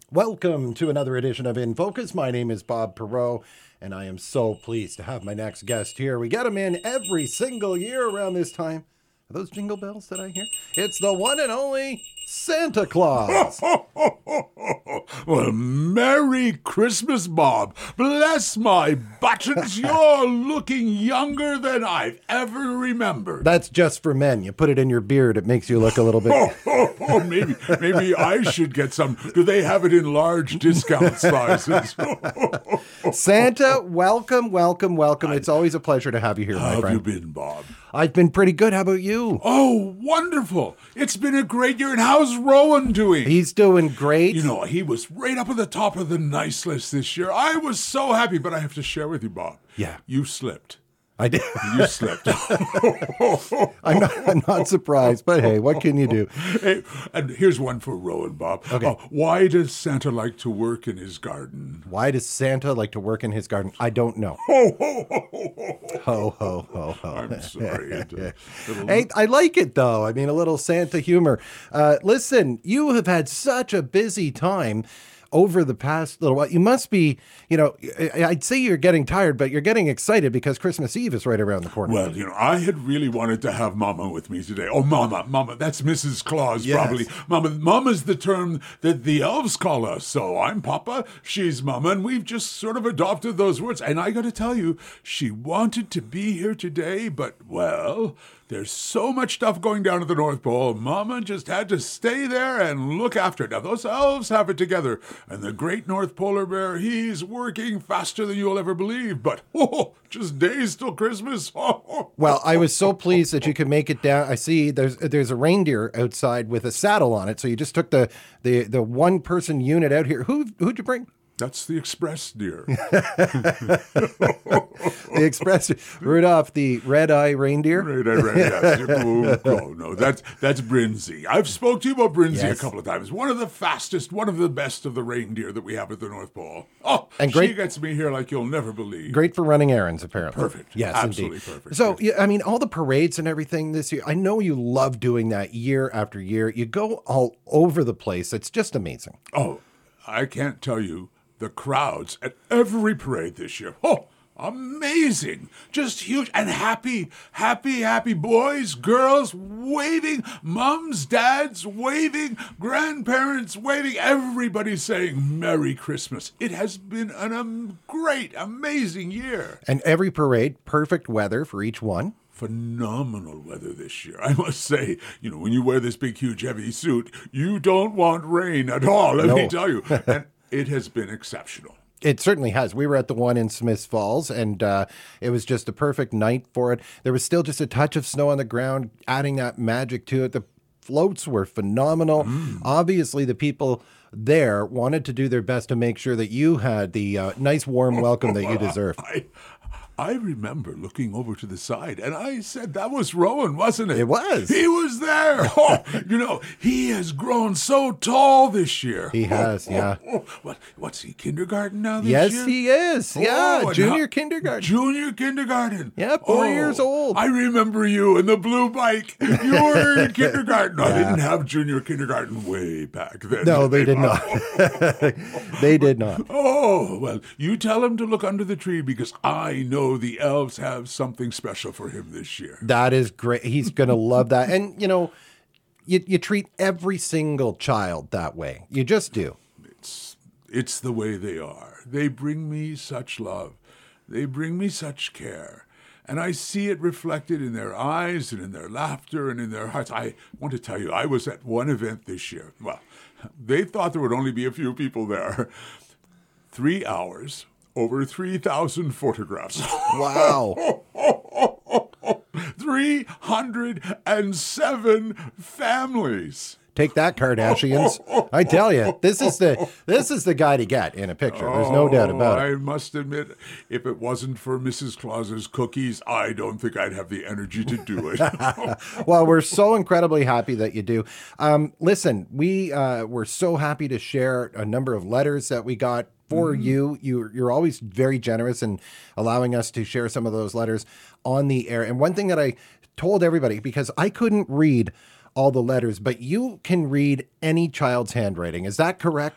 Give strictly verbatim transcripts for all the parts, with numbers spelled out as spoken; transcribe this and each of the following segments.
Welcome to another edition of In Focus. My name is Bob Perot, and I am so pleased to have my next guest here. We get him in every single year around this time. Are those jingle bells that I hear? It's the one and only Santa Claus. Well, Merry Christmas, Bob. Bless my buttons. You're looking younger than I've ever remembered. That's just for men. You put it in your beard, it makes you look a little bit... Oh, oh, oh, maybe, maybe I should get some. Do they have it in large discount sizes? Santa, welcome, welcome, welcome. It's always a pleasure to have you here, my How have friend. you been, Bob? I've been pretty good. How about you? Oh, wonderful. It's been a great year. And how's Rowan doing? He's doing great. You know, he was right up at the top of the nice list this year. I was so happy, but I have to share with you, Bob. Yeah. You slipped. I did. You slipped. I'm not, I'm not surprised, but hey, what can you do? Hey, and here's one for Rowan, Bob. Okay. Uh, why does Santa like to work in his garden? Why does Santa like to work in his garden? I don't know. Ho, ho, ho, ho, ho. Ho, ho, ho, ho. I'm sorry. It, uh, it'll- Hey, I like it though. I mean, a little Santa humor. Uh, listen, you have had such a busy time over the past little while. You must be, you know, I- I'd say you're getting tired, but you're getting excited because Christmas Eve is right around the corner. Well, you know, I had really wanted to have Mama with me today. Oh, Mama, Mama, that's Missus Claus, Yes. probably. Mama, Mama's the term that the elves call us. So I'm Papa, she's Mama, and we've just sort of adopted those words. And I got to tell you, she wanted to be here today, but, well, there's so much stuff going down at the North Pole. Mama just had to stay there and look after it. Now, those elves have it together. And the great North Polar Bear, he's working faster than you'll ever believe. But, oh, just days till Christmas. Oh, Well, I was so pleased that you could make it down. I see there's there's a reindeer outside with a saddle on it. So you just took the the, the one person unit out here. Who who'd you bring? that's the express, dear. The Express Rudolph, the red eye reindeer. Right, right, right. Yes. Oh, oh, no, that's that's Brinzy. I've spoke to you about Brinzy Yes. a couple of times. One of the fastest, one of the best of the reindeer that we have at the North Pole. Oh, And great- she gets me here like you'll never believe. Great for running errands, apparently. Perfect. Yes, Absolutely indeed. perfect. So, yeah, I mean, all the parades and everything this year, I know you love doing that year after year. You go all over the place. It's just amazing. Oh, I can't tell you the crowds at every parade this year. Oh, amazing. Just huge and happy, happy, happy boys, girls waving, mums, dads waving, grandparents waving, everybody saying Merry Christmas. It has been an um, great, amazing year. And every parade, perfect weather for each one. Phenomenal weather this year. I must say, you know, when you wear this big, huge, heavy suit, you don't want rain at all, let No. me tell you. And it has been exceptional. It certainly has. We were at the one in Smiths Falls, and uh, it was just a perfect night for it. There was still just a touch of snow on the ground, adding that magic to it. The floats were phenomenal. Obviously, the people there wanted to do their best to make sure that you had the uh, nice, warm welcome that you deserve. I, I remember looking over to the side, and I said, that was Rowan, wasn't it? It was. He was there. Oh, you know, he has grown so tall this year. He has, Oh, yeah. oh, oh. What, what's he, kindergarten now this Yes, year? he is. Yeah, Oh, and junior how- kindergarten. Junior kindergarten. Yeah, four Oh, years old. I remember you in the blue bike. You were in kindergarten. I Yeah. didn't have junior kindergarten way back then. No, they did not. They did not. Oh, well, you tell him to look under the tree because I know the elves have something special for him this year. That is great. He's going to love that. And, you know, you, you treat every single child that way. You just do. It's, it's the way they are. They bring me such love. They bring me such care. And I see it reflected in their eyes and in their laughter and in their hearts. I want to tell you, I was at one event this year. Well, they thought there would only be a few people there. Three hours, over three thousand photographs. Wow. three hundred seven families. Take that, Kardashians. I tell you, this is the this is the guy to get in a picture. There's no doubt about it. I must admit, if it wasn't for Missus Claus's cookies, I don't think I'd have the energy to do it. Well, we're so incredibly happy that you do. Um, listen, we uh, were so happy to share a number of letters that we got for Mm-hmm. you. you. You're always very generous in allowing us to share some of those letters on the air. And one thing that I told everybody, because I couldn't read all the letters, but you can read any child's handwriting. Is that correct?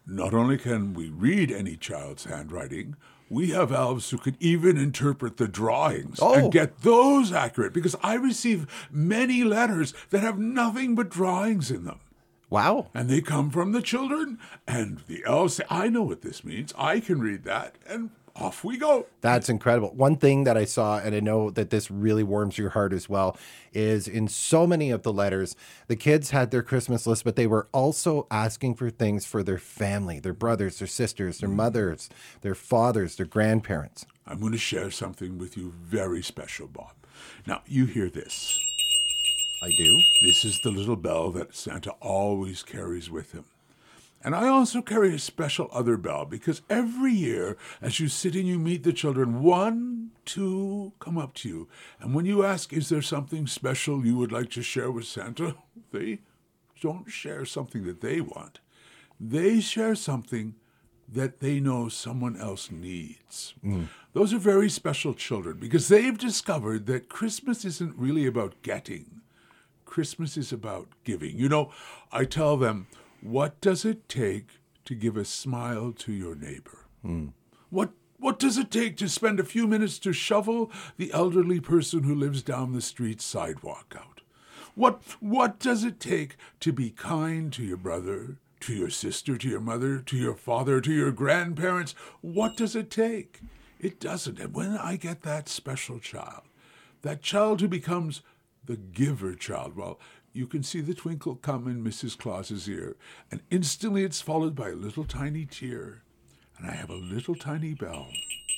not only can we read any child's handwriting, we have elves who can even interpret the drawings Oh. and get those accurate, because I receive many letters that have nothing but drawings in them. Wow. And they come from the children, and the elves say, I know what this means. I can read that, and off we go. That's incredible. One thing that I saw, and I know that this really warms your heart as well, is in so many of the letters, the kids had their Christmas list, but they were also asking for things for their family, their brothers, their sisters, their mothers, their fathers, their grandparents. I'm going to share something with you very special, Bob. Now, you hear this. I do. This is the little bell that Santa always carries with him. And I also carry a special other bell, because every year, as you sit and you meet the children, one, two come up to you. And when you ask, is there something special you would like to share with Santa? They don't share something that they want. They share something that they know someone else needs. Mm. Those are very special children, because they've discovered that Christmas isn't really about getting. Christmas is about giving. You know, I tell them, what does it take to give a smile to your neighbor? Mm. What what does it take to spend a few minutes to shovel the elderly person who lives down the street sidewalk out? What what does it take to be kind to your brother, to your sister, to your mother, to your father, to your grandparents? What does it take? It doesn't. And when I get that special child, that child who becomes the giver child, well, you can see the twinkle come in Missus Claus's ear, and instantly it's followed by a little tiny tear, and I have a little tiny bell.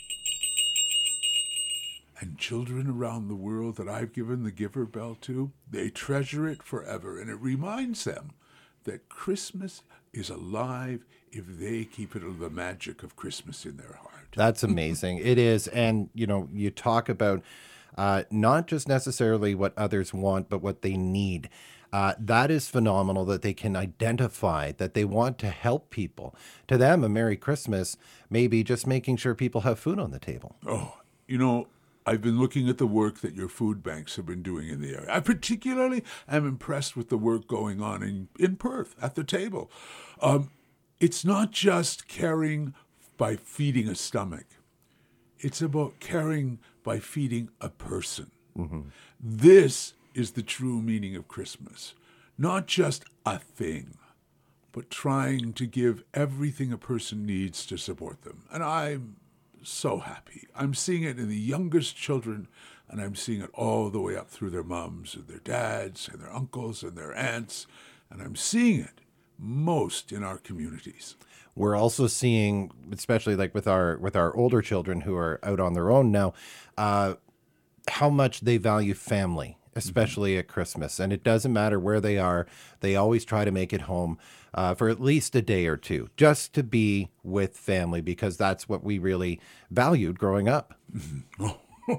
And children around the world that I've given the giver bell to, they treasure it forever, and it reminds them that Christmas is alive if they keep it the magic of Christmas in their heart. That's amazing. It is. And, you know, you talk about Uh, not just necessarily what others want, but what they need. Uh, that is phenomenal that they can identify that they want to help people. To them, a Merry Christmas may be just making sure people have food on the table. Oh, you know, I've been looking at the work that your food banks have been doing in the area. I particularly am impressed with the work going on in, in Perth at the table. Um, it's not just caring by feeding a stomach. It's about caring by feeding a person. Mm-hmm. This is the true meaning of Christmas. Not just a thing, but trying to give everything a person needs to support them. And I'm so happy. I'm seeing it in the youngest children, and I'm seeing it all the way up through their mums and their dads and their uncles and their aunts. And I'm seeing it most in our communities. We're also seeing, especially like with our with our older children who are out on their own now, uh, how much they value family, especially mm-hmm. at Christmas. And it doesn't matter where they are. They always try to make it home uh, for at least a day or two, just to be with family, because that's what we really valued growing up. Mm-hmm.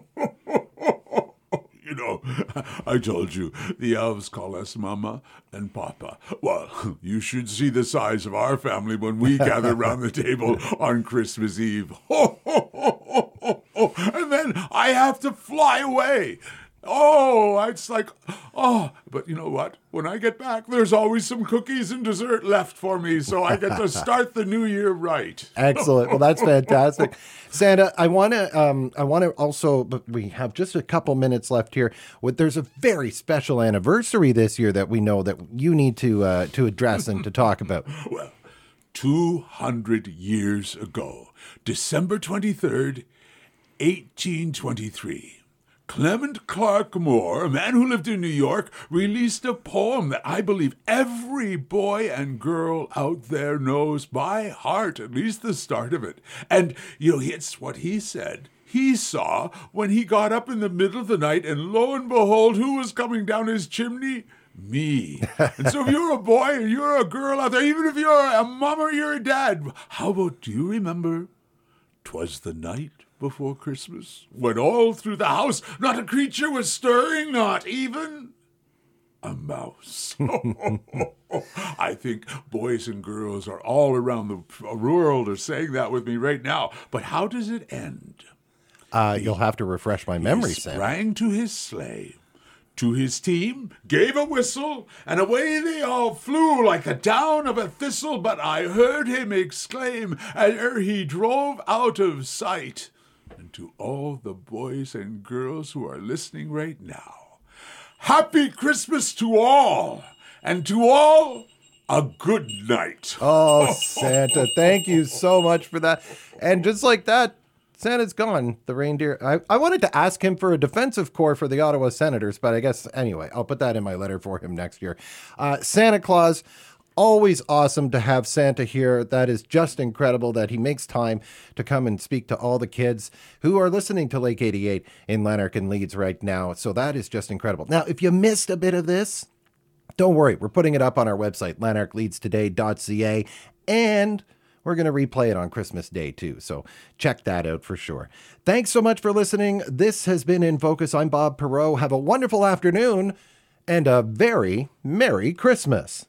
You know, I told you, the elves call us Mama and Papa. Well, you should see the size of our family when we gather around the table on Christmas Eve. Ho, ho, ho, ho, ho, ho. And then I have to fly away. Oh, it's like, oh, but you know what? When I get back, there's always some cookies and dessert left for me, so I get to start the new year right. Excellent. Well, that's fantastic. Santa, I want to um, I want to also, but we have just a couple minutes left here. With, there's a very special anniversary this year that we know that you need to uh, to address and to talk about. Well, two hundred years ago, December twenty-third, eighteen twenty-three. Clement Clark Moore, a man who lived in New York, released a poem that I believe every boy and girl out there knows by heart, at least the start of it. And, you know, it's what he said he saw when he got up in the middle of the night, and lo and behold, who was coming down his chimney? Me. And so if you're a boy or you're a girl out there, even if you're a mom or you're a dad, how about, do you remember? 'Twas the night before Christmas, when all through the house not a creature was stirring, not even a mouse. I think boys and girls are all around the world are saying that with me right now. But how does it end? Uh, you'll have to refresh my memory, he Sam. sprang to his sleigh, to his team, gave a whistle, and away they all flew like the down of a thistle. But I heard him exclaim, ere he drove out of sight, and to all the boys and girls who are listening right now, Happy Christmas to all, and to all, a good night. Oh, Santa, thank you so much for that. And just like that, Santa's gone. The reindeer. I, I wanted to ask him for a defensive corps for the Ottawa Senators, but I guess, anyway, I'll put that in my letter for him next year. Uh, Santa Claus, always awesome to have Santa here. That is just incredible that he makes time to come and speak to all the kids who are listening to Lake eighty-eight in Lanark and Leeds right now. So that is just incredible. Now, if you missed a bit of this, don't worry, we're putting it up on our website, lanark leeds today dot c a, and we're going to replay it on Christmas Day too, so check that out for sure. Thanks so much for listening. This has been In Focus. I'm Bob Perreault. Have a wonderful afternoon and a very Merry Christmas.